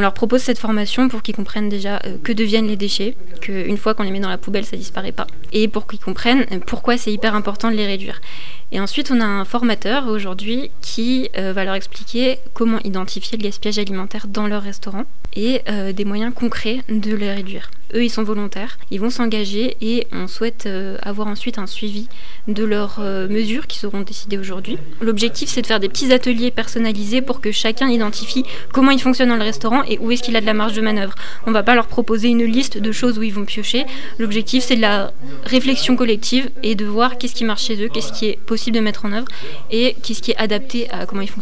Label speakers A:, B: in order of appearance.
A: leur propose cette formation pour qu'ils comprennent déjà que deviennent les déchets, qu'une fois qu'on les met dans la poubelle, ça disparaît pas, et pour qu'ils comprennent pourquoi c'est hyper important de les réduire. Et ensuite, on a un formateur aujourd'hui qui va leur expliquer comment identifier le gaspillage alimentaire dans leur restaurant et des moyens concrets de les réduire. Eux, ils sont volontaires, ils vont s'engager et on souhaite avoir ensuite un suivi de leurs mesures qui seront décidées aujourd'hui. L'objectif, c'est de faire des petits ateliers personnalisés pour que chacun identifie comment il fonctionne dans le restaurant et où est-ce qu'il a de la marge de manœuvre. On ne va pas leur proposer une liste de choses où ils vont piocher. L'objectif, c'est de la réflexion collective et de voir qu'est-ce qui marche chez eux, qu'est-ce qui est possible de mettre en œuvre et qu'est-ce qui est adapté à comment ils fonctionnent.